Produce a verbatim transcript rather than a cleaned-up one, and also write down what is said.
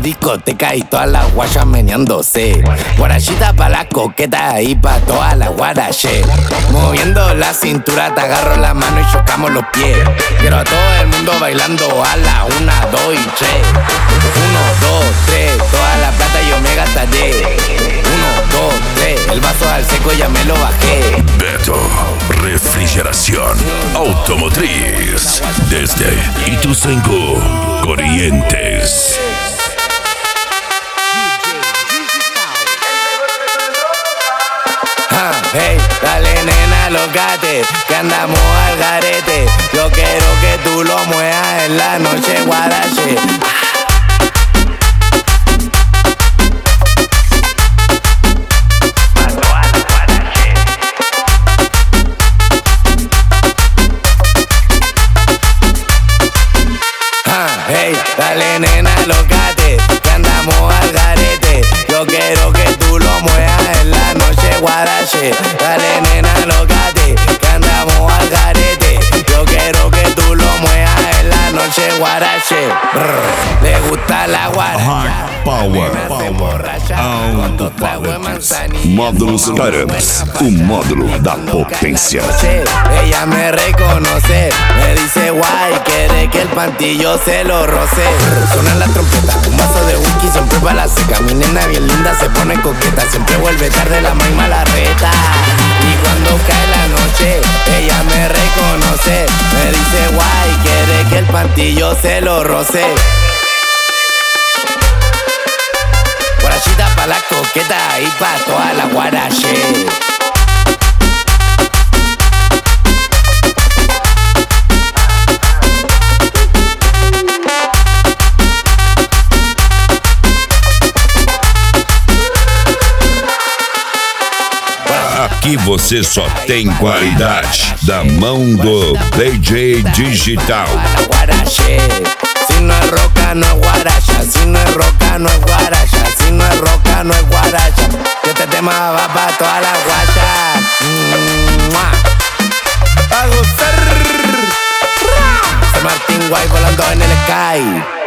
discoteca y todas las guayas meneándose. Guarachita pa' las coquetas y pa' todas las guarache. Moviendo la cintura, te agarro la mano y chocamos los pies. Quiero a todo el mundo bailando a la una, dos y tres. Uno, dos, tres, toda la plata yo me gastaré. Uno, dos, tres, el vaso al seco ya me lo bajé. Beto, refrigeración automotriz. Desde Ituzaingó, Corrientes. Ah, hey, dale nena, locate, que andamos al garete. Yo quiero que tú lo muevas en la noche, guarache. Hey, dale nena, locate, que andamos al garete. Yo quiero que tú lo muevas en la noche, guarache. Dale nena, locate, que andamos al garete. Yo quiero que tú lo muevas en la noche, guarache. Brr, le gusta la guaracha. Power, Power, Auto Módulos Carams, o módulo da potência. Ella me reconoce, me dice guay, quiere que el pantillo se lo roce. Suena la trompeta, un vaso de whisky siempre pa' la seca. Mi nena bien linda se pone coqueta, siempre vuelve tarde la maima la reta. Y cuando cae la noche, ella me reconoce, me dice guay, quiere que el pantillo se lo roce. Guarachita pa' la coqueta y pa' toda la guarache. Aqui você só tem qualidade da mão do D J Digital. Si no es roca, no es guaracha. Si no es roca, no es guaracha. Si no es roca, no es guaracha. Que este tema va pa' toda la guacha. Pa' gozar. San Martín Guay volando en el sky.